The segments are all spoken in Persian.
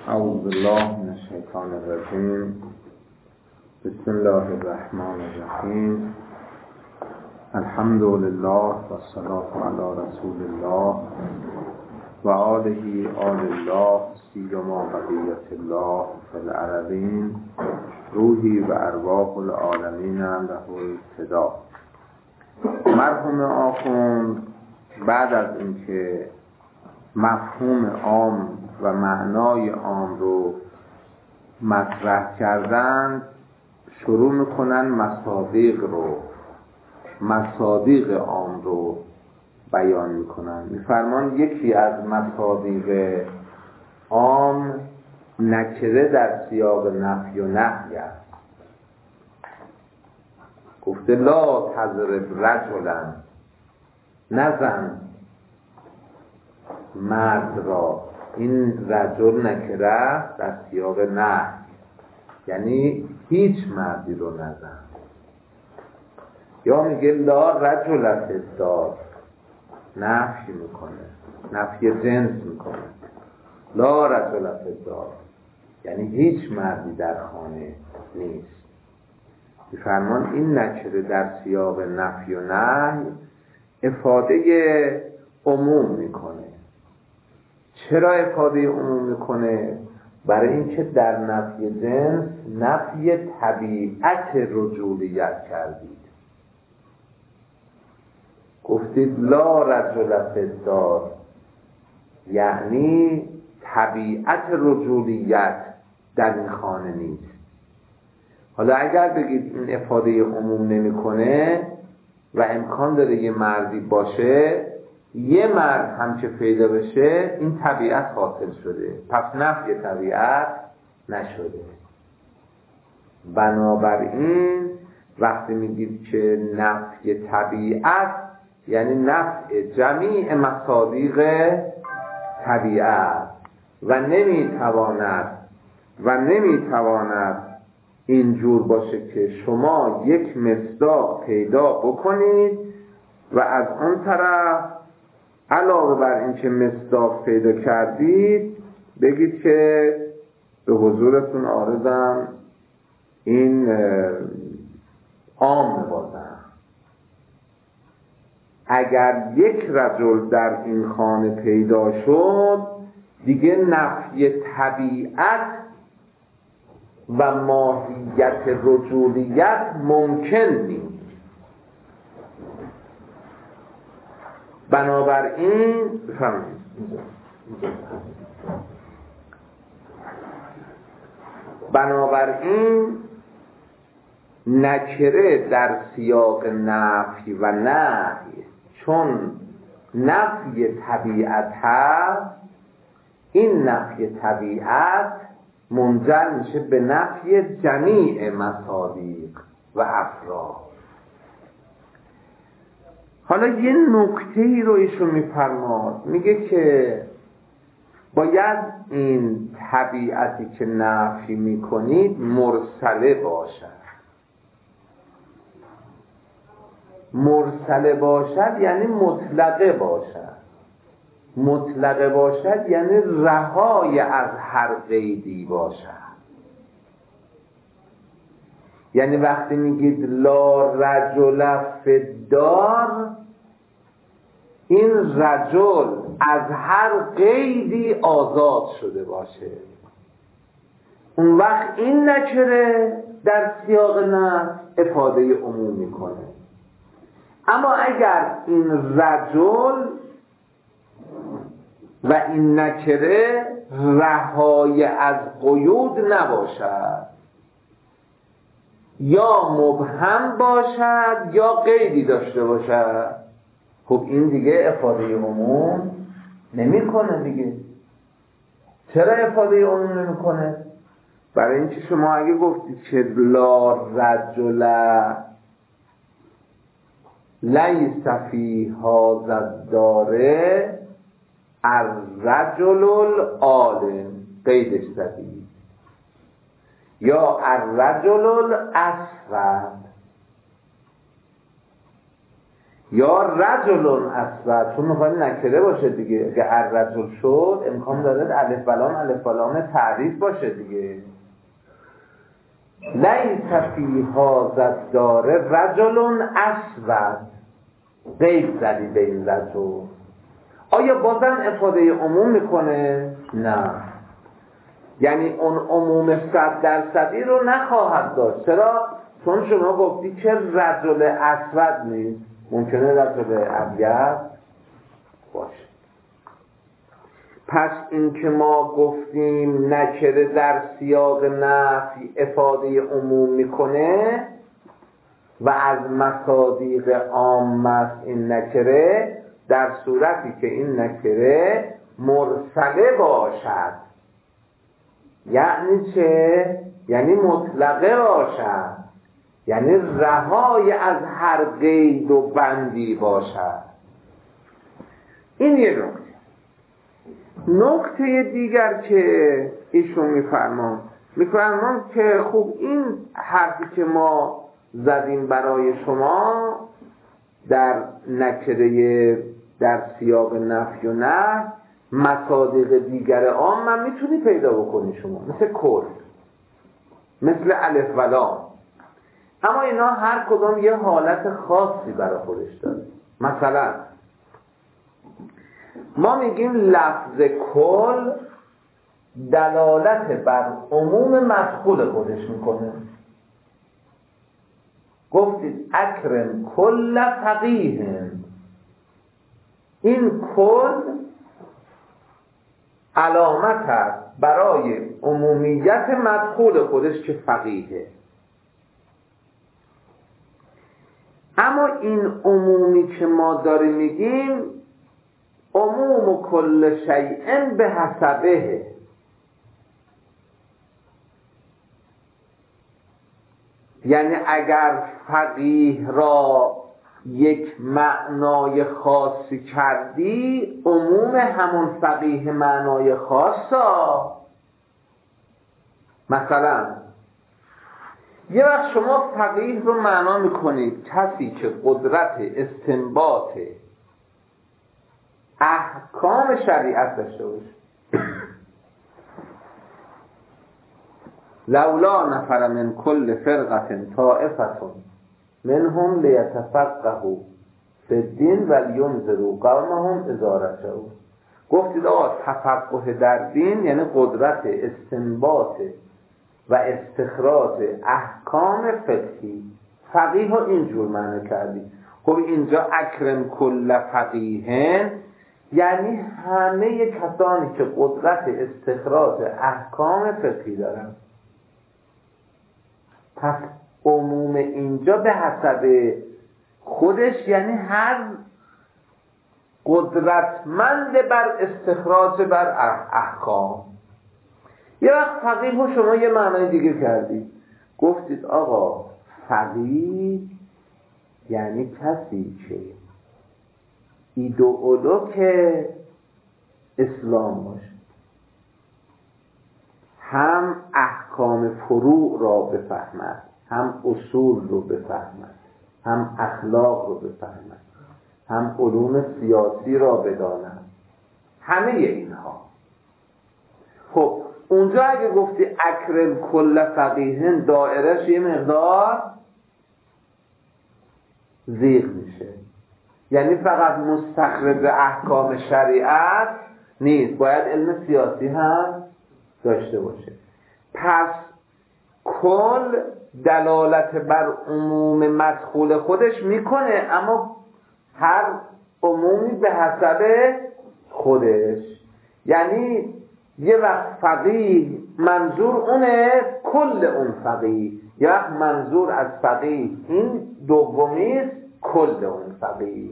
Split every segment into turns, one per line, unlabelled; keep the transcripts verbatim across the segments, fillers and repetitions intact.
اعوذ بالله من الشیطان الرجیم. بسم الله الرحمن الرحیم. الحمد لله و الصلاة علی رسول الله و آله آل الله سیما بقیت الله فی الارضین روحی و ارواح العالمین له الفدا. مرحوم آخوند بعد از اینکه مفهوم عام و معنای عام رو مطرح کردند، شروع میکنن مصادیق رو مصادیق عام رو بیان میکنن. میفرمان یکی از مصادیق عام نکره در سیاق نفی و نهی است. گفته لا تضرب رجلا، نزن مرد را. این رجل نکره در سیاق نهی، یعنی هیچ مردی رو نزن. یا میگه لا رجل فی الدار، نفی میکنه، نفی جنس میکنه. لا رجل فی الدار یعنی هیچ مردی در خانه نیست. میفرمان این نکره در سیاق نفی و نهی افاده عموم میکنه. چرا افاده عموم میکنه؟ برای اینکه در نفی جنس نفی طبیعت رجولیت کردید. گفتید لا رجل فی الدار، یعنی طبیعت رجولیت در این خانه نیست. حالا اگر بگید این افاده عموم نمیکنه و امکان داره یه مردی باشه، یه مرد هم که پیدا بشه، این طبیعت حاصل شده، پس نفی طبیعت نشده. بنابراین وقتی میگید که نفی طبیعت یعنی نفی جمیع مصادیق طبیعت و نمیتواند و نمیتواند اینجور باشه که شما یک مصداق پیدا بکنید و از آن طرف علاوه بر این که مصداق پیدا کردید بگید که به حضورتون عارضم این عام بازم. اگر یک رجل در این خانه پیدا شد، دیگه نفی طبیعت و ماهیت رجولیت ممکن نیست. بنابراین بفرمایید بنابراین نکره در سیاق نفی و نهی چون نفی طبیعت هست، این نفی طبیعت منجر میشه به نفی جمیع مصادیق و افراد. حالا یه نکته ای رو ایشون میفرماد، میگه که باید این طبیعتی که نفی میکنید مرسله باشد. مرسله باشد یعنی مطلقه باشد. مطلقه باشد یعنی رهای از هر قیدی باشد. یعنی وقتی میگید لا رجل فی الدار، این رجل از هر قیدی آزاد شده باشه. اون وقت این نکره در سیاق نفی افاده عموم میکنه. اما اگر این رجل و این نکره رهای از قیود نباشد، یا مبهم باشد یا قیدی داشته باشد، خب این دیگه افاده عموم نمیکنه دیگه. چرا افاده عموم نمیکنه؟ برای اینکه شما اگه گفتید که لا رجل لیس فی هذا الدار الرجل العالم، قیدش زدید، یا الرجل الاسود، یا رجل اسود، چون میخواد نکره باشه دیگه. اگه الرجل شد امکان داره الف و لام الف و لام تعریف باشه دیگه. لیس فی هذا الدار رجل اسود، قید زدی به این رجل. آیا بازم افاده عموم میکنه؟ نه، یعنی اون عموم صد درصدی رو نخواهد داشت. چرا؟ چون شما گفتی که رجل اسود نیست، ممکنه رجل ابیض باشه. پس این که ما گفتیم نکره در سیاق نفی افاده عموم میکنه و از مصادیق عام است این نکره، در صورتی که این نکره مرسله باشد. یعنی چه؟ یعنی مطلقه باشد، یعنی رهای از هر قید و بندی باشد. این یه نکته. نکته دیگر که ایشون میفرمان میفرمان که خوب این حرفی که ما زدیم برای شما در نکره در سیاق نفی و نه مصادیق دیگر عام من میتونی پیدا بکنی شما، مثل کل، مثل الف و لام، اما اینا هر کدام یه حالت خاصی برای خودش داره. مثلا ما میگیم لفظ کل دلالت بر عموم مدخول خودش میکنه. گفتید اکرم کل فقیه، این کل علامت است برای عمومیت مدخول خودش که فقیه. اما این عمومی که ما داریم میگیم عموم کل شیء به حسبه، یعنی اگر فقیه را یک معنای خاصی کردی عموم همون فقیه معنای خاصا. مثلا یه وقت شما فقیه رو معنا میکنید کسی که قدرت استنباط احکام شریعت داشته باشه. لولا نفر من کل فرقة طائفة منهم لیتفقهوا فی الدین ولینذروا قومهم اذا رجعوا. گفتید آقا تفقه در دین یعنی قدرت استنباط و استخراج احکام فقهی. فقیه ها اینجور معنی کردی. خب اینجا اکرم کل فقیهن یعنی همه کسانی که قدرت استخراج احکام فقهی دارن. پس عموم اینجا به حسب خودش یعنی هر قدرتمند بر استخراج بر احکام. یه وقت فقیه رو شما یه معنای دیگه کردید، گفتید آقا فقیه یعنی کسی که ایدئولوژ اسلام باشه، هم احکام فروع را بفهمد، هم اصول رو بفهمد، هم اخلاق رو بفهمد، هم علوم سیاسی را بداند، همه اینها. خب اونجا اگه گفتی اکرم کل فقیهن دائرش یه مقدار زیغ میشه، یعنی فقط مستخرج احکام شریعت نیست، باید علم سیاسی هم داشته باشه. پس کل دلالت بر عموم مدخول خودش میکنه، اما هر عمومی به حسب خودش. یعنی یه وقت فقیه منظور اونه کل اون فقیه، یه وقت منظور از فقیه این دومیست کل اون فقیه.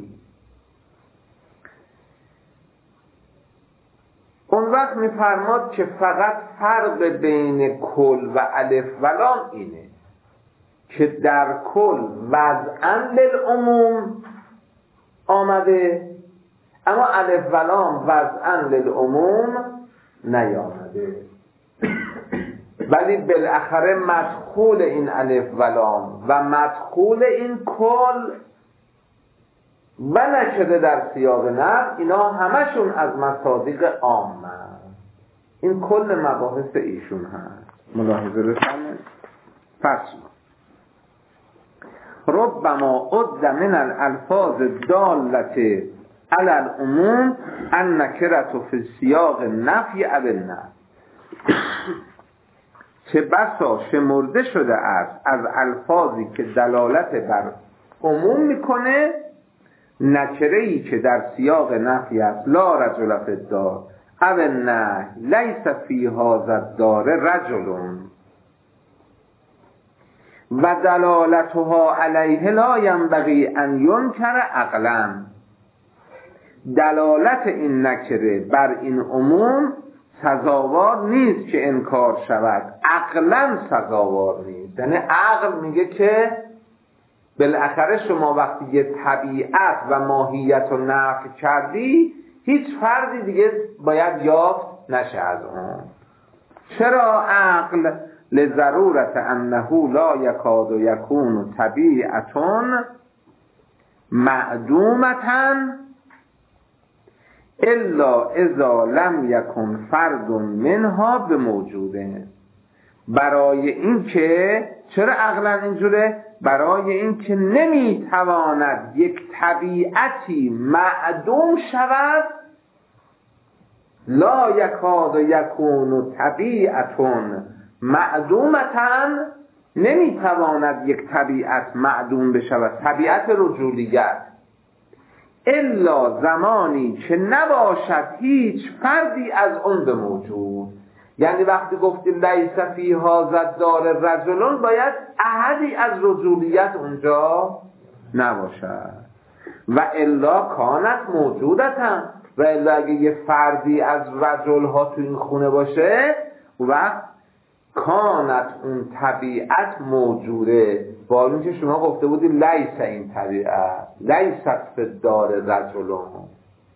اون وقت میفرماد که فقط فرق بین کل و الف و لام اینه که در کل وضعاً للعموم آمده، اما الف و لام وضعاً للعموم نیامده، ولی بالاخره مدخول این الف و لام و مدخول این کل و نکره در سیاق نفی، اینا همشون از مصادیق عامه. این کل مباحث ایشون هست. ملاحظه بفرمایید. فصل ربما عد من الالفاظ الدالة علی العموم النکرة فی سیاق نفی او النفی. چه بسا شمرده شده است از الفاظی که دلالت بر عموم میکنه نکره‌ای که در سیاق نفی است، لا رجل فی الدار او نه لیس فی هذا الدار رجل و دلالتها علیه لا ینبغی ان ینکر عقلا. دلالت این نکره بر این عموم سزاوار نیست که انکار شود، عقلا سزاوار نیست. یعنی عقل میگه که بالاخره شما وقتی یه طبیعت و ماهیت رو نفی کردی هیچ فردی دیگه باید یافت نشه از اون. چرا عقل؟ لضرورت انه لا یکاد یکون طبیعتون معدومتن الا اذا لم یکن فرد منها به موجوده. برای این که چرا عقلا اینجوره؟ برای این که نمیتواند یک طبیعتی معدوم شود، لا یکاد یکون طبیعتون معدومتن، نمیتواند یک طبیعت معدوم بشود، طبیعت رجولیت، الا زمانی که نباشد هیچ فردی از اون به موجود. یعنی وقتی گفتی لیس فی هذا الدار رجل، باید احدی از رجولیت اونجا نباشد. و الا کانت موجودتن، و الا اگه یه فردی از رجل ها تو این خونه باشه و کانت اون طبیعت موجوده. با اون که شما گفته بودی لیس این طبیعت لیست فی دار رجلون،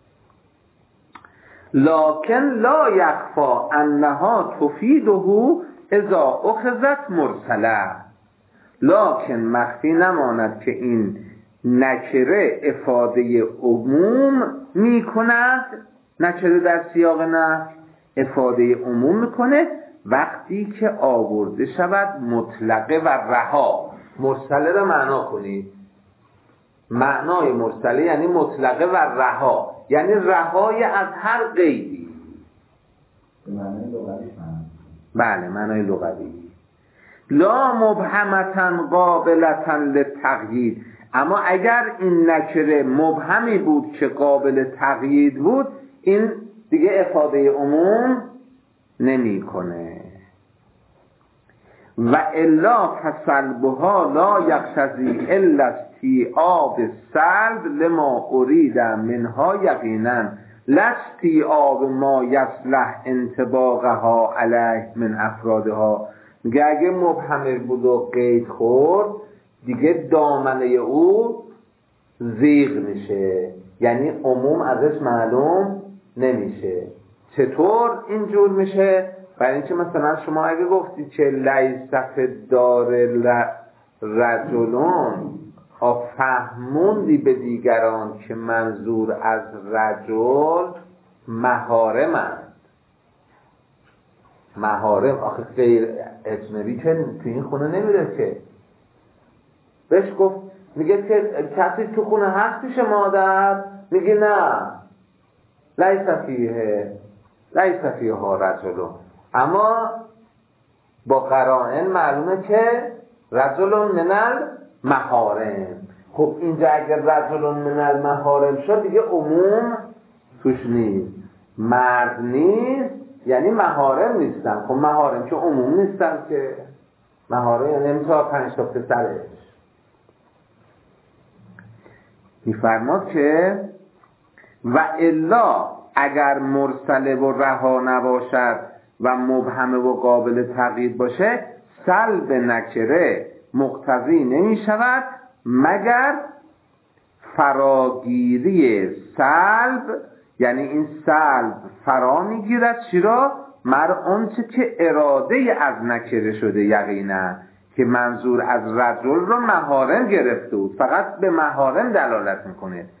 لکن لا یخفا انها تفیده اذا اخذت مرسله. لکن مخفی نماند که این نکره افاده عموم می کند. نکره در سیاق نفی افاده عموم میکنه وقتی که آورده شود مطلقه و رها. مرسله را معنا کنید. معنای مرسله یعنی مطلقه و رها، یعنی رهای از هر قیدی.
معنای لغوی.
بله، معنای لغوی. لا مبهمتن قابلتن للتقیید. اما اگر این نکره مبهمی بود که قابل تقیید بود، این دیگه افاده عموم نمی کنه. و الا فسلبها لا یقتضی الا استیعاب سلب لما ارید منها یقینا لا استیعاب ما یصلح انطباقها علیه من افرادها. میگه اگه مبهمه بود و قید خورد دیگه دامنه او زیغ میشه، یعنی عموم ازش معلوم نمیشه. چطور اینجور میشه؟ برای اینکه مثلا شما اگه گفتی که لیس فی دار رجلون، فهموندی به دیگران که منظور از رجل محارمند. محارم آخه غیر اجنبی که تو این خونه نمیره که. بهش گفت میگه که کسی تو خونه هست پیش مادر؟ میگه نه، لیس فیه لیس فیها رجلون. اما با قرائن معلومه که رجلون من المحارم. خب اینجا اگر رجلون من المحارم شد دیگه عموم توش نیست. مرد نیست یعنی محارم نیستن. خب محارم که عموم نیستن که. محارم یعنی نمیتونه پنج تا پسرش. میفرماد که و الا اگر مرسله و رها نباشد و مبهمه و قابل تقیید باشه، سلب نکره مقتضی نمی شود مگر فراگیری سلب، یعنی این سلب فرا می گیرد چی را؟ مر آنچه که اراده از نکره شده، یقینا که منظور از رجل را محارم گرفته بود، فقط به محارم دلالت میکنه.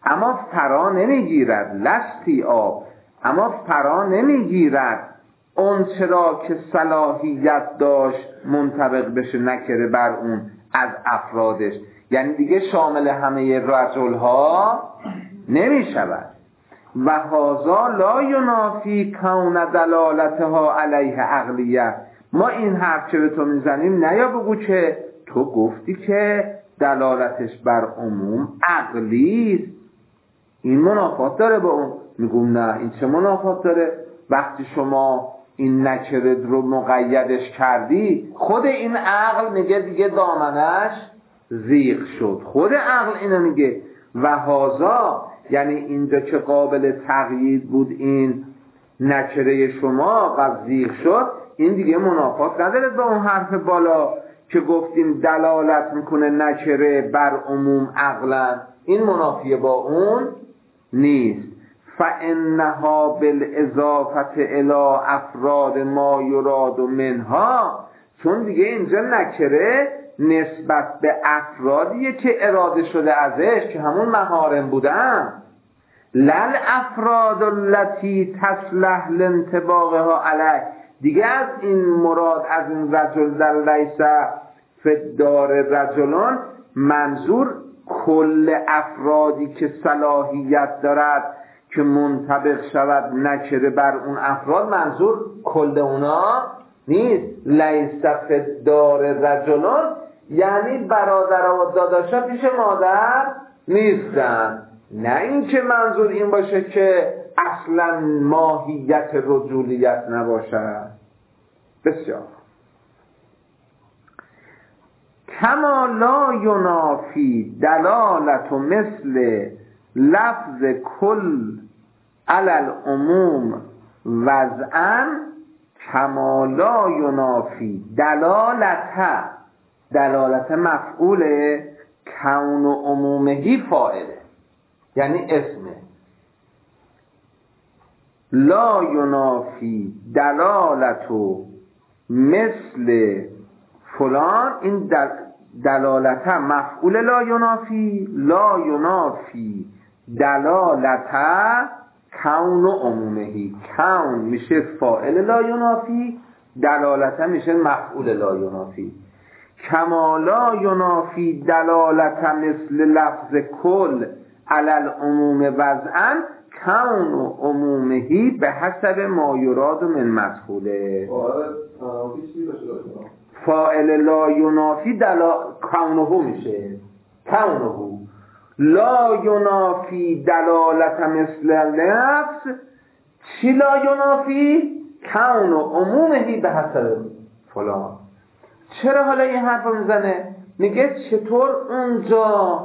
اما فرا نمیگیرد، لستی آب اما فرا نمیگیرد اون چرا که صلاحیت داشت منطبق بشه نکره بر اون از افرادش، یعنی دیگه شامل همه رجل ها نمی شود. و هذا لا ینافی کون دلالتها علیه عقلیه. ما این حرف چه به تو میزنیم، نه یا بگو که تو گفتی که دلالتش بر عموم عقلی است، این منافات داره با اون. میگم نه، این چه منافات داره؟ وقتی شما این نکره رو مقیدش کردی، خود این عقل میگه دیگه دامنش زیغ شد، خود عقل اینو میگه. و هازا یعنی اینجا که قابل تقیید بود این نکره شما و زیغ شد، این دیگه منافات نداره با اون حرف بالا که گفتیم دلالت میکنه نکره بر عموم عقلا، این منافیه با اون نیست. فانها بالاضافه الی افراد ما یراد منها، چون دیگه اینجا نکره نسبت به افرادیه که اراده شده ازش که همون محارم بودن، لل افراد التي تصلح لانطباقها علیه. دیگه از این مراد از این رجل در لیس فدار رجلان منظور کل افرادی که صلاحیت دارد که منطبق شود نکره بر اون افراد، منظور کل اونا نیست. لیس فدار رجلان یعنی برادر و داداشا پیش مادر نیستن، نه این که منظور این باشه که اصلا ماهیت رجولیت نباشد. بسیار کما لا ینافی دلالت مثل لفظ کل علی العموم وضعا، کما لا ینافی دلالت، دلالت مفعول کون و عمومهی فاعله، یعنی اسمه. لا ینافی دلالت مثل فلان، این دل دلالت مفعول لا ینافی، لا ینافی دلالت کون و عمومهی. کون میشه فاعل لا ینافی، دلالت میشه مفعول لا ینافی. کما لا ینافی دلالت مثل لفظ کل علی العموم وضعا، کون و عمومهی به حسب ما یراد من مدخوله. فاعل لا ینافی دلا کونه میشه، کونه لا ینافی دلالت مثل لفظ چی لا ینافی؟ کون و عمومهی به حسب فلان. چرا حالا این حرف رو میزنه؟ میگه چطور اونجا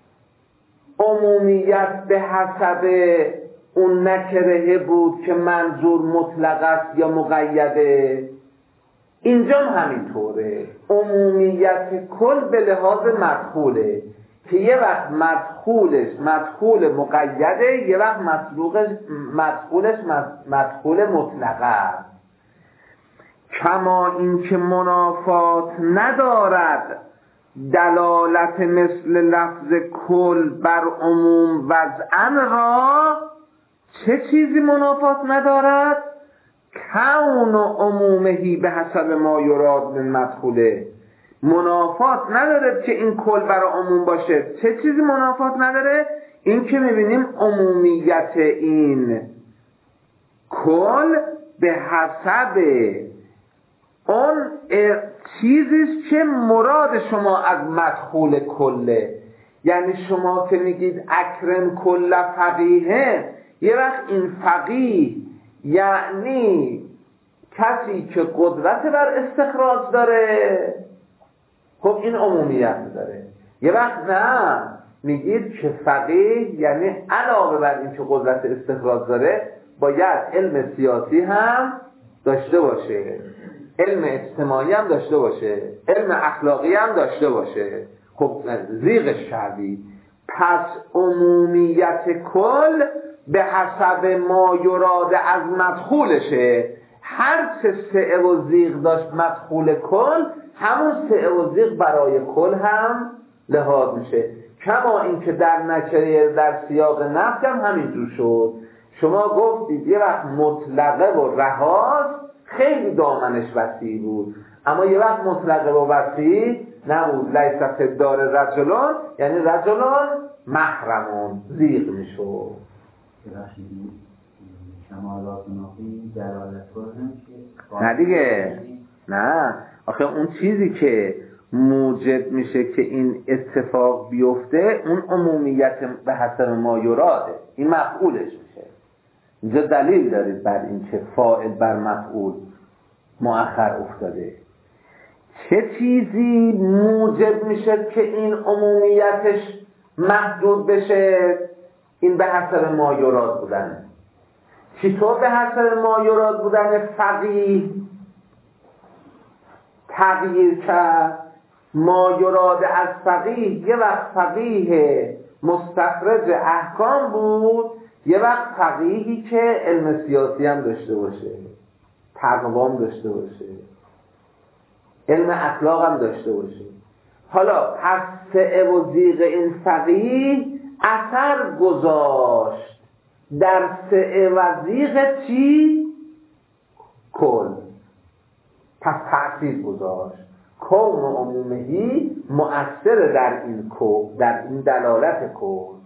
عمومیت به حسب اون نکره بود که منظور مطلق است یا مقیده، اینجا همینطوره. عمومیت کل به لحاظ مدخوله که یه وقت مدخولش مدخول مقیده، یه وقت مدخولش مدخول مطلقه است. کما این که منافات ندارد دلالت مثل لفظ کل بر عموم وضعن را، چه چیزی منافات ندارد؟ کون و عمومهی به حسب ما یراد من مدخوله. منافات نداره که این کل برای عموم باشه. چه چیزی منافات نداره؟ این که میبینیم عمومیت این کل به حسب اون چیزیست که مراد شما از مدخول کله. یعنی شما که میگید اکرم کل فقیه، یه وقت این فقیه یعنی کسی که قدرت بر استخراج داره، خب این عمومیت داره. یه وقت نه، میگید که فقیه یعنی علاوه بر این که قدرت استخراج داره باید علم سیاسی هم داشته باشه، علم اجتماعی هم داشته باشه، علم اخلاقی هم داشته باشه. خب زیغش کردی. پس عمومیت کل به حسب ما یراد از مدخولشه. هر چه سعه و زیغ داشت مدخول کل، همون سعه و زیغ برای کل هم لحاظ میشه. کما اینکه در نکره در سیاق نفی هم همینجور شد. شما گفتید یه وقت مطلقه و رهاست، خیلی دامنش وسیع بود، اما یه وقت مطلقه و وسیع نبود. لیس فی الدار رجلان، یعنی رجلان محرمون، زیغ میشد.
کمالات نافی دلالت کنن که
نه دیگه، نه آخه اون چیزی که موجب میشه که این اتفاق بیفته اون عمومیت به حسب ما یراده، این مفعولش میشه. اینجا دلیل دارید بر این که فاعل بر مفعول مؤخر افتاده. چه چیزی موجب میشه که این عمومیتش محدود بشه؟ این به حسب ما یراد بودن. چطور به حسب ما یراد بودن فقیه تغییر کرد؟ ما یراد از فقیه یه وقت فقیه مستخرج احکام بود، یه وقت فقیهی که علم سیاسی هم داشته باشه، تقوام داشته باشه، علم اخلاق هم داشته باشه. حالا از سعه و زیغ این فقیه اثر گذاشت در سعه و زیغ چی؟ کل. پس تأثیر گذاشت. کون و عمومهی مؤثر در این کو، در این دلالت کل.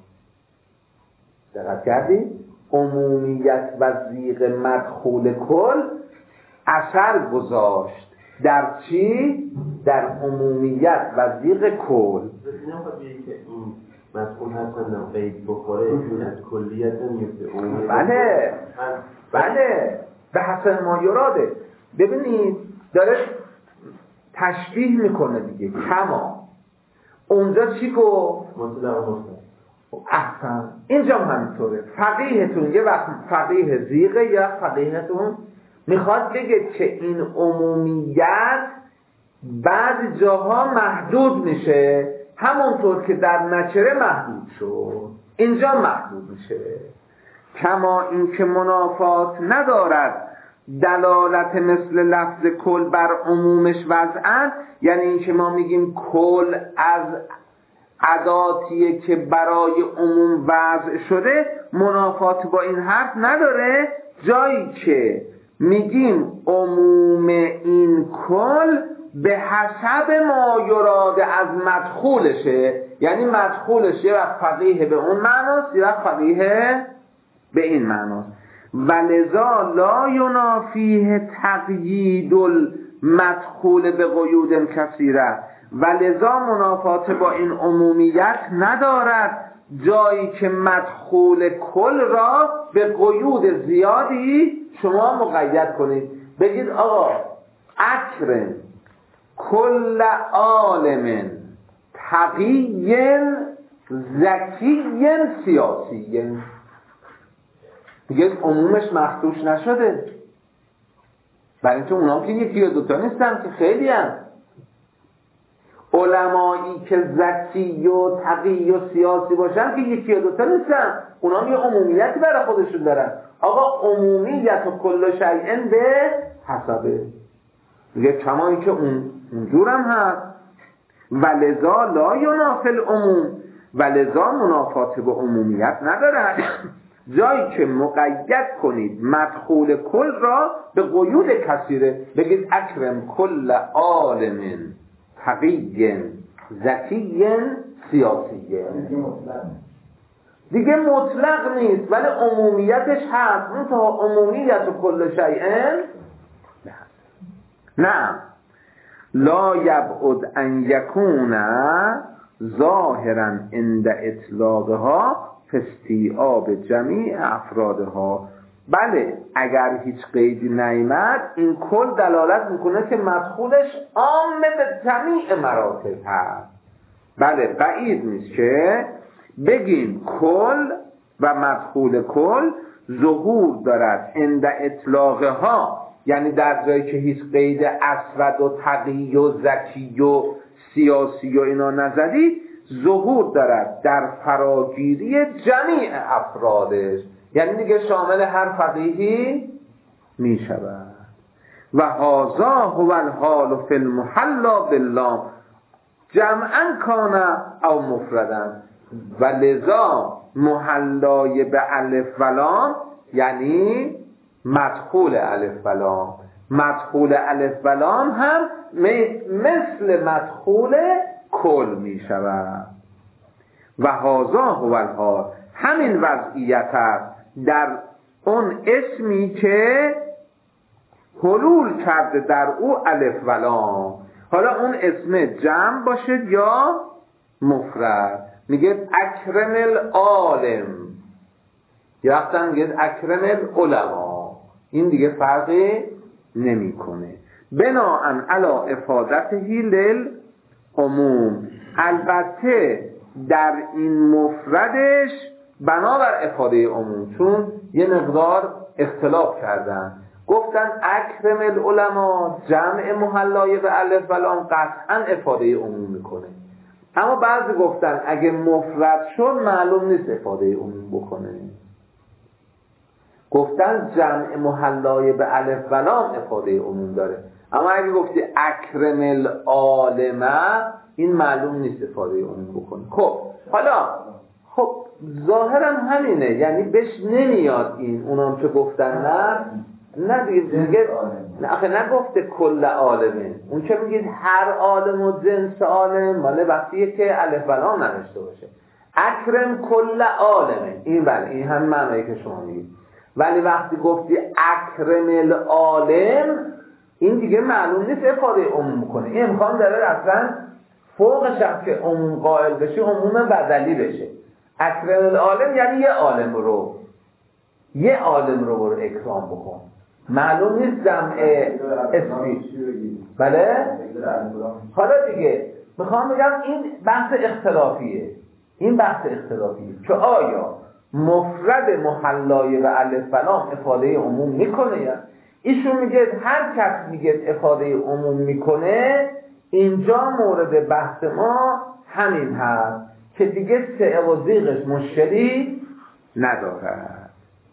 دقت کردید؟ عمومیت و زیغ مدخول کل اثر گذاشت در چی؟ در عمومیت و زیغ کل.
نمیخواد بگه که این مدخول هستن قید بخوره از کلیت نمیفته.
بله بله به حسب ما یراده. ببینید داره تشبیه میکنه دیگه. کما اونجا چی گفت؟
مطلق مطلق.
احسن، اینجا همینطوره. فقیهتون یه وقت فقیه زیغه یا فقیهتون میخواد بگه که این عمومیت بعضی جاها محدود میشه، همونطور که در نکره محدود شد اینجا محدود میشه. کما این که منافات ندارد دلالت مثل لفظ کل بر عمومش وضعن، یعنی این که ما میگیم کل از اداتیه که برای عموم وضع شده، منافات با این حرف نداره. جایی که میگیم عموم این کل به حسب ما یراد از مدخولشه، یعنی مدخولش یه وقت فقیه به اون معناست، یه وقت فقیه به این معناست. ولذا لا ینافیه تقیید المدخول به قیود کثیره، ولذا منافات با این عمومیت ندارد جایی که مدخول کل را به قیود زیادی شما مقید کنید. بگید آقا اکرم کل عالم تقی ذکی سیاسی، دیگه عمومش مخدوش نشده. برای اینکه اونا که یکی یا دوتا نیستن، که خیلی هم علمایی که ذکی و تقی و سیاسی باشن که یکی یا دوتا نیستن، اونا یه عمومیتی برای خودشون دارن. آقا عمومیت و کل شیء به حسبه، دیگه کمایی که اون اونجور هم هست. ولذا لا ینافی العموم، ولذا منافات به عمومیت نداره. جایی که مقید کنید مدخول کل را به قیود کثیره، بگید اکرم کل عالم تقی ذکی سیاسی، دیگه مطلق نیست ولی عمومیتش هست. اون تا عمومیت و کل شیء نه لا یبعد ان یکون ظاهرا عند اطلاقها فاستیعاب جمیع افرادها. بله اگر هیچ قیدی نیامد این کل دلالت میکنه که مدخولش عام به جمیع مراتب هست. بله بعید نیست که بگیم کل و مدخول کل ظهور دارد عند اطلاقها، یعنی در جایی که هیچ قید اسود و تقی و ذکی و سیاسی و اینا نزدی، ظهور دارد در فراگیری جمیع افرادش، یعنی دیگه شامل هر فقیهی می شود. و هذا هو الحال فی المحلا بالله جمعا کان او مفردن. و لذا محلای به الف و لام یعنی مدخول الف و لام. مدخول الف و لام هم مثل مدخول کل می شود. و هذا هو الحال، همین وضعیت است در اون اسمی که حلول کرده در او الف و لام. حالا اون اسم جمع باشه یا مفرد. میگه اکرم العالم یا وقتا میگه اکرم العلماء، این دیگه فرقی نمی کنه. بناءً علی افادته للعموم، البته در این مفردش بنابر افاده عموم، چون یه مقدار اختلاف کردن، گفتن اکرم العلماء جمع محلای به الف و لام قطعا افاده عموم میکنه، اما بعضی گفتن اگه مفرد شد معلوم نیست افاده عموم بکنه. گفتن جمع محلای به الف و لام افاده عموم داره، اما اگه گفتی اکرم العالمه این معلوم نیست افاده عموم بکنه. خب حالا خب ظاهرا همینه، یعنی بهش نمیاد این اونام که گفتن نه نه دیگه دیگه نه آخه نگفته کل عالمه، اون که میگید هر عالم و جنس عالم ماله وقتیه که الف و لام نداشته باشه. اکرم کل عالمه، این بله این هم معنی که شما میگید، ولی وقتی گفتی اکرم العالم این دیگه معلوم نیست افاده عموم کنه. این امکان داره اصلا فوقش هم که عموم قائل بشه عموم بدلی بشه. اکرم العالم یعنی یه عالم رو یه عالم رو برو اکرام بکن، معلوم نیست جمع اسمی. بله حالا دیگه میخوام بگم این بحث اختلافیه، این بحث اختلافیه که آیا مفرد محلای و الف و لام افاده عموم میکنه یا ایشون میگه هر کس میگه افاده عموم میکنه، اینجا مورد بحث ما همین هست که دیگه سعه و ضیقش مشکلی نداره.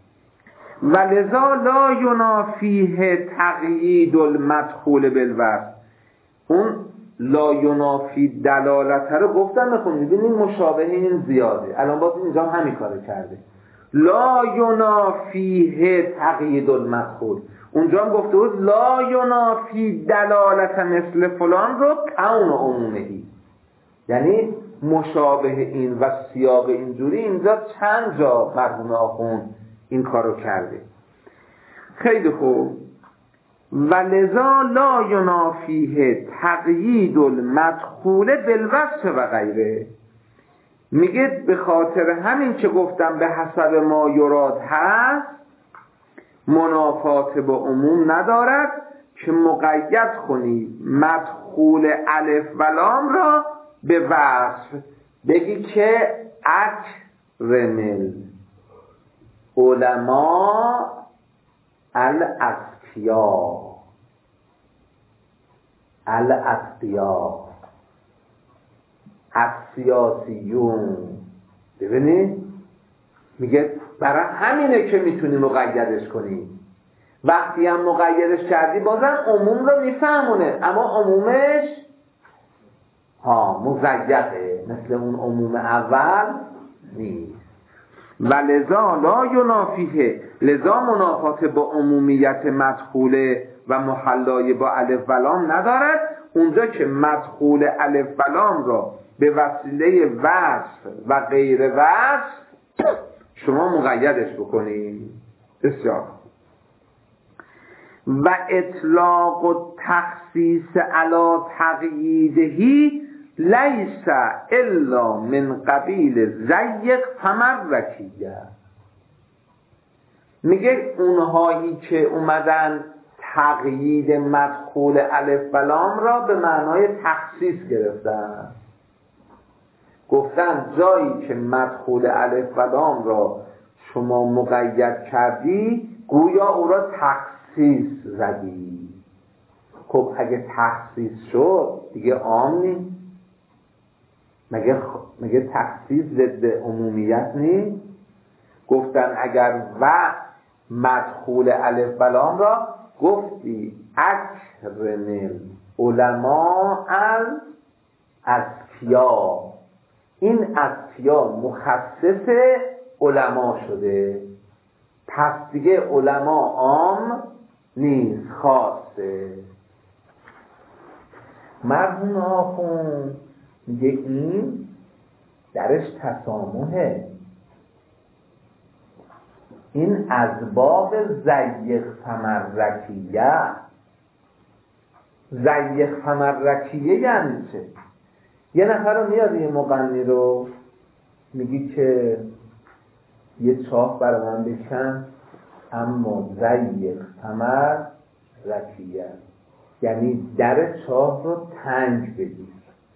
و لذا لا ینافیه تقیید المدخول بالوصف، اون لا ینافی دلالت رو گفتن نخون، ببینید مشابه این زیاده، الان باز اینجا همین کار کرده. لا ینافیه تقیید المدخول، اونجا هم گفته بود لا ینافی دلالت مثل فلان رو کون عمومهی، یعنی مشابه این و سیاق اینجوری اینجا چند جا مرحوم آخوند این کارو کرده. خیلی خوب. و لذا لا ینافیه تقیید المدخول بالوصف و غیره، میگه به خاطر همین که گفتم به حسب ما یراد هست منافات با عموم ندارد که مقید کنی مدخول الف و لام را به وصف، بگی که اکرمل علماء الاتقیا الاتقیا السیاسیون. ببینید میگه برای همینه که میتونی مقیدش کنی، وقتی هم مقیدش کردی بازم عموم رو میفهمونه، اما عمومش ها مزیقه مثل اون عموم اول نیست. و لذا لا ینافیه، لذا منافات با عمومیت مدخوله و محلای با الف و لام ندارد، اونجا که مدخول الف و لام را به وسیله وصف و غیر وصف شما مقیدش بکنید. بسیار. و اطلاق و تخصیص علی تقییدهی لیس الا من قبیل زیق فمرکیه، میگه اونهایی که اومدن تقیید مدخول الف و لام را به معنای تخصیص گرفتن، گفتن جایی که مدخول الف و لام را شما مقید کردی گویا او را تخصیص زدی. خب اگه تخصیص شد دیگه عام نیست، مگه مگه تخصیص ضد عمومیت نیست؟ گفتن اگر و مدخول الف و لام را گفتی اکرم علماء الاتقیا، این اصفیا مخصص علما شده، پس دیگه علما عام نیست، خاصه. مرحوم آخوند میگه این درش تسامحه، این از باب زیق فمرکیه. زیق فمرکیه یعنی چه؟ یه نفر رو میاد یه مغنی رو میگی که یه چاه برای من بکن اما زیق فمرکیه، یعنی در چاه رو تنگ بگیر،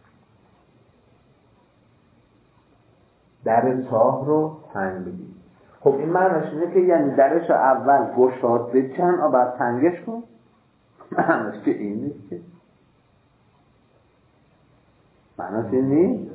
در چاه رو تنگ بگیر. خب این معنیش اینه که یعنی درش رو اول گشاد بکن و بعد تنگش کن؟ معنیش که این نیست که، معنیش این نیست.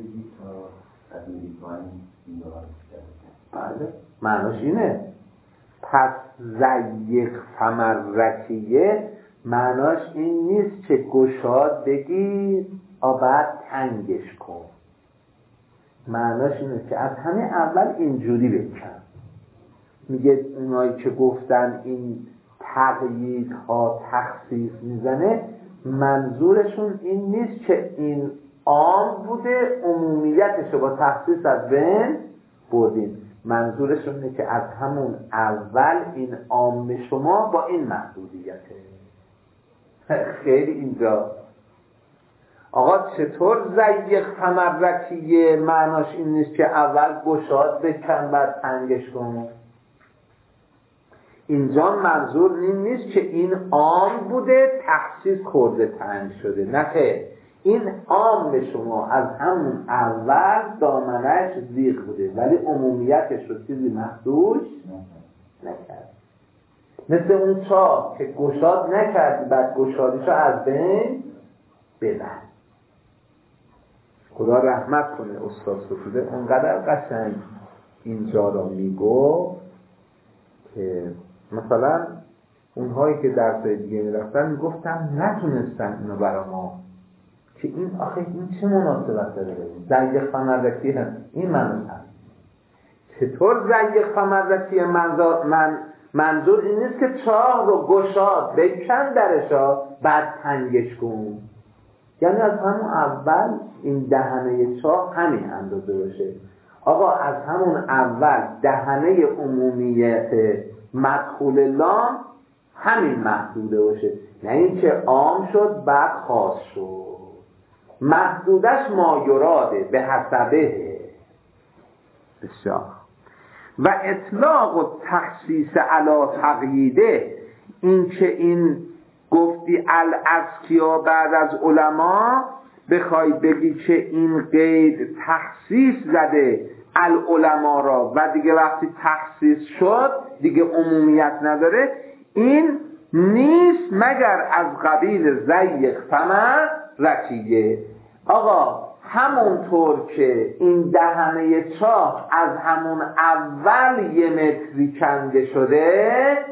بله معنیش اینه. پس زیق فمرکیه معنیش این نیست که گشاد بگیر و بعد تنگش کن، معنیش اینه که از همین اول اینجوری بکن. میگه اونایی که گفتن این تقییدها تخصیص میزنه، منظورشون این نیست که این عام بوده عمومیتش با تخصیص از بین بردیم، منظورشون اینه که از همون اول این عام شما با این محدودیته. خیلی اینجا آقا چطور زیق فمرکیه معناش این نیست که اول گشاد بکن بعد تنگش کن؟ اینجا منظور این نیست که این عام بوده تخصیص خورده تنگ شده، نه که این عام به شما از همون اول دامنش زیق بوده ولی عمومیتش رو چیزی محدود نکرد. مثل اون چاه که گشاد نکردی بعد گشادیشو از بین ببر. خدا رحمت کنه استاد ستوده اونقدر قشنگ اینجا را میگو که مثلا اونهایی که درسای دیگه میرفتن میگفتن نتونستن اینو برا ما که این آخه این چه مناسبت داره زیق فمرکیه این منظور هست. چطور زیق فمرکیه منظور من منظور این نیست که چاه رو گشاد بکن درشا بعد تنگش کن، یعنی از همون اول این دهنه چاه همین اندازه باشه. آقا از همون اول دهنه عمومیت مدخول لام همین محدوده باشه، نه اینکه عام شد بعد خاص شد. محدودش مایراده به حسبه. بسیار. و اطلاق و تخصیص علا تقییده، این که این گفتی الاذکیا بعد از علما بخوای بگی که این قید تخصیص زده العلماء را و دیگه وقتی تخصیص شد دیگه عمومیت نداره، این نیست مگر از قبیل زیق فمرکیه. آقا همونطور که این دهنه چاه از همون اول یه متری کنده شده،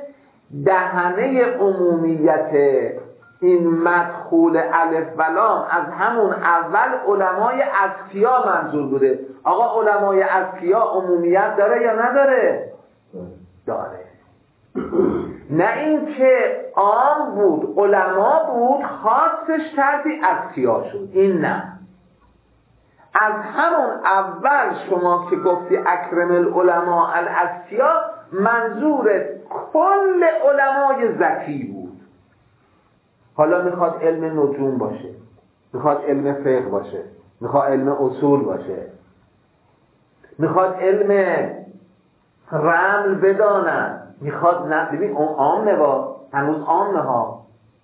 دهنه عمومیت این مدخول الف و لام از همون اول علمای اذکیا منظور بوده. آقا علمای اذکیا عمومیت داره یا نداره؟ داره. نه اینکه عام بود علما بود خاصش کردی اذکیا شد، این نه. از همون اول شما که گفتی اکرم العلماء الاذکیا منظور کل علمای ذکی بود. حالا میخواد علم نجوم باشه، میخواد علم فقه باشه، میخواد علم اصول باشه، میخواد علم رمل بدانن، میخواد نه. ببین اون عامه با هنوز عامه ها،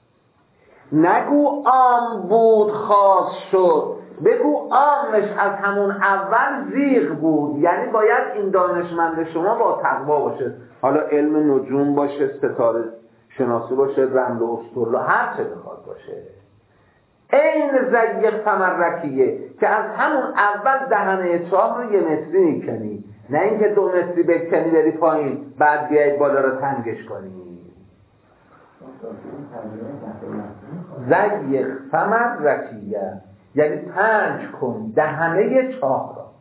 نگو عام بود خاص شد، بگو عامش از همون اول زیغ بود، یعنی باید این دانشمند شما با تقوا باشه. حالا علم نجوم باشه، ستاره شناسی باشه، رمل و اسطورلا، هر چه بخواد باشه. این زیق فمرکیه که از همون اول دهنه چاه رو یه متری میکنی، نه اینکه دو متری بکنی بری پایین بعد بیاید بالا رو تنگش کنی. زیق فمرکیه یعنی تنگ کن دهنه چاه را.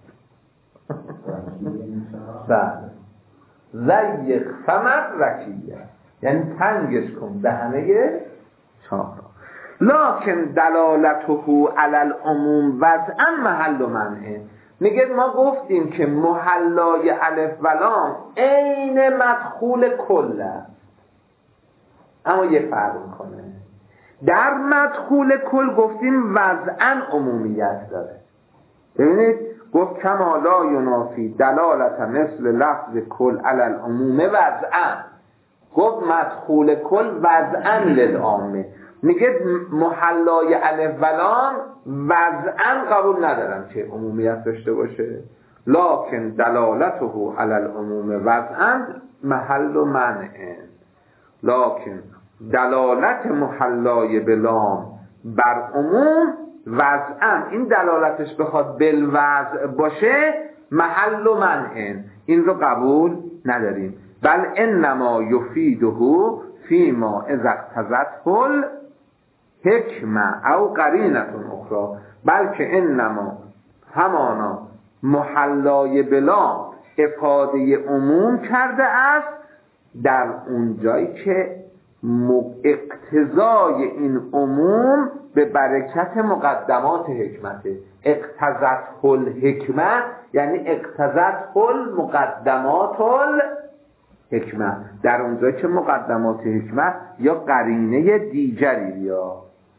بله. ضیق فمت رکیه، یعنی تنگش کن دهنه چاه را. لکن دلالته علی العموم وضعا محل منعه. میگه ما گفتیم که محلای الف و لام عین مدخول کل است، اما یه فرق میکنه. در مدخول کل گفتیم وضعا عمومیت داره. ببینید گفت کما لا ینافی دلالت مثل لفظ کل علی العموم وضعا، گفت مدخول کل وضعا للعامه. میگه محلای الف و لام وضعا قبول ندارم که عمومیت داشته باشه، لکن دلالته علی العموم وضعا محل و منع. لکن دلالت محلای بلام بر عموم وضعا، این دلالتش بخواد بالوضع باشه محل و منع، این رو قبول نداریم. بل انما یفیده فیما اذا اقتضته حکمه او قرینه اخرى، بلکه انما همانا محلای بلا افاده عموم کرده است در اون جایی که اقتضای این عموم به برکت مقدمات حکمته. اقتضت الحکمه یعنی اقتضت المقدمات الحکمه، در اونجایی که مقدمات حکمه یا قرینه دیگری بیا.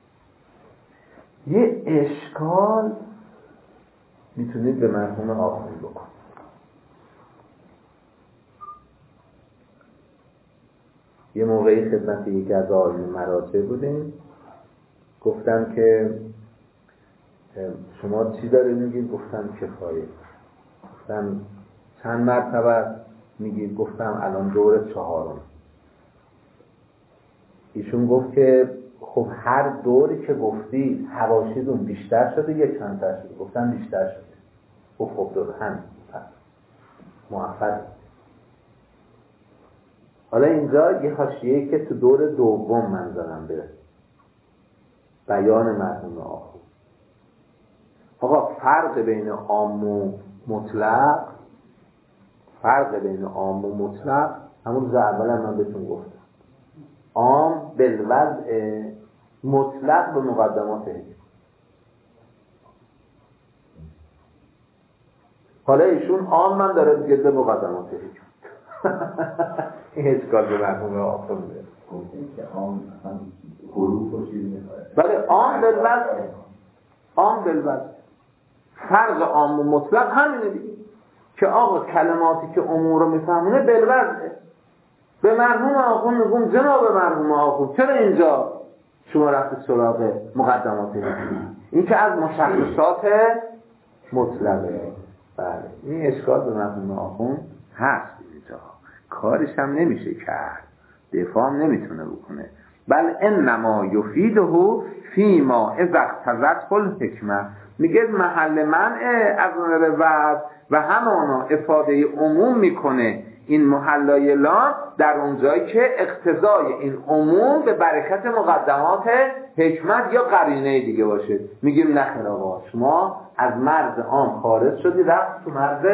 یه اشکال میتونید به مفهوم آخری بکن. یه موقعی خدمت یکی از آیون مراتع بودیم، گفتم که شما چی داره میگید؟ گفتم کفایه. گفتم چند مرتبه میگید؟ گفتم الان دور چهارم. ایشون گفت که خب هر دوری که گفتید حواشیدون بیشتر شده یا کمتر شده؟ گفتم بیشتر شده. گفت خب دور هم موفق. حالا اینجا یه حاشیه‌ای که تو دور دوم من دارم به بیان مفهوم آخر. آقا فرق بین عام و مطلق، فرق بین عام و مطلق همون روز اولا من بهتون گفتم. عام بالوضع، مطلق به مقدمات حکم. حالا ایشون عام من داره دیگه به مقدمات حکم. این اشکال به مفهوم آخر میده.
که عام هم حروف و چیزی میخواد.
بله عام بالوضع، عام بالوضع. فرق عام و مطلق همینه دیگه، که آقا کلماتی که امور رو میفهمونه بالوضعه. به مرحوم آخر میگم جناب مرحوم آخر چرا اینجا شما رفتید سراغ مقدمات حکم؟ این که از مشخصات مطلقه. بله این اشکال به مرحوم آخر هست اینجا، کارش هم نمیشه کرد، دفاع هم نمیتونه بکنه. بل انما یفیده فیما اذا اقتضته الحکمه، میگه محل منع از نظر وضع و همانا افاده عموم میکنه این محلای لام در اونجایی که اقتضای این عموم به برکت مقدمات حکمت یا قرینه دیگه باشه. میگیم نخیر آقا شما از مرز عام خارج شدی رفت تو مرز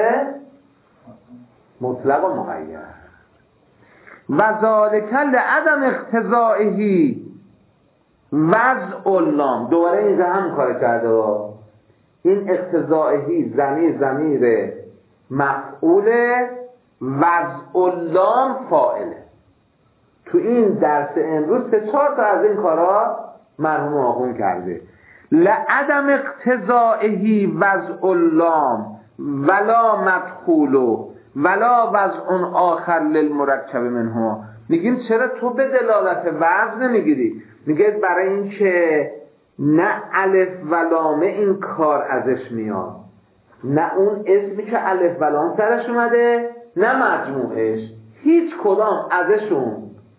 مطلق و مقید. و ذالک لعدم اقتضائه وضع اللام، دوباره اینجا هم کار کرده با این اقتضائه ضمیر ضمیر مفعول، وضع اللام فاعله. تو این درس امروز سه چهار تا از این کارا مرحوم آخون کرده. لعدم اقتضائه وضع اللام ولا مدخولو ولا وضع آخر للمرکب منهما. میگیم چرا تو به دلالت وضع نمیگیری؟ میگه برای این که نه الف و لام این کار ازش میاد، نه اون اسمی که الف و لام سرش اومده، نه مجموعش، هیچ کدام ازشون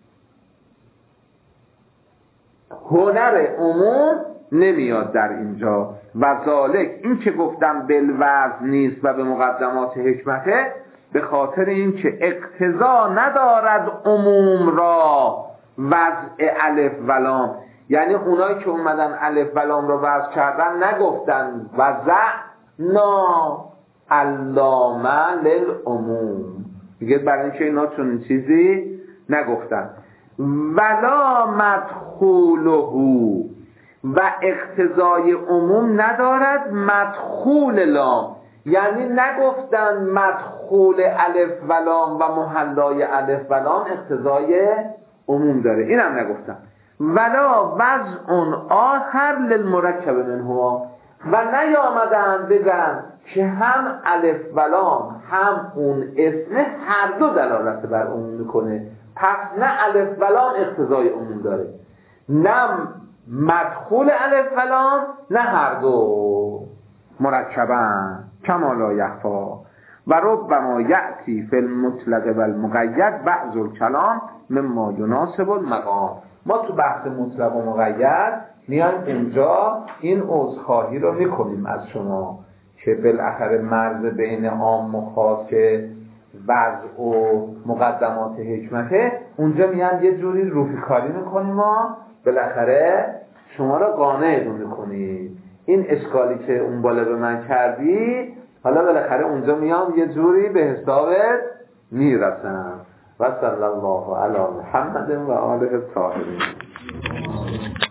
هنر عموم نمیاد در اینجا. و ذالک این که گفتم بالوضع نیست و به مقدمات حکمته، به خاطر این که اقتضا ندارد عموم را وضع الف و لام، یعنی اونایی که اومدن الف و لام رو وضع کردن نگفتن وضعنا علامه للعموم، دیگه برای اینکه اینا چون چیزی نگفتن. ولا مدخوله و اقتضای عموم ندارد مدخول لام، یعنی نگفتن مدخول الف و لام و محلای الف و لام اقتضای عموم داره، اینم نگفتن. ولا وضع آخر للمرکب منهما، و نیامدن بگن که هم الف و لام هم اون اسم هر دو دلالت بر عموم میکنه، پس نه الف و لام اقتضای عموم داره، نه مدخول الف و لام نه هر دو مرکبن کما لا یخفا و ربما یأتی فی المطلق و المقید بعض الکلام مما یناسب المقام. ما تو بحث مطلق و مقید میایم اینجا این عذرخواهی رو میکنیم از شما که بالاخره مرز بین عام و خاص وضع و مقدمات حکمته، اونجا میایم یه جوری روفی کاری میکنیم و بالاخره شما رو قانع میکنیم. این اشکالی که اون بالا به من کردی حالا بالاخره اونجا میام یه جوری به حسابت میرسم. و صلی الله علی محمد و آله الطاهرین.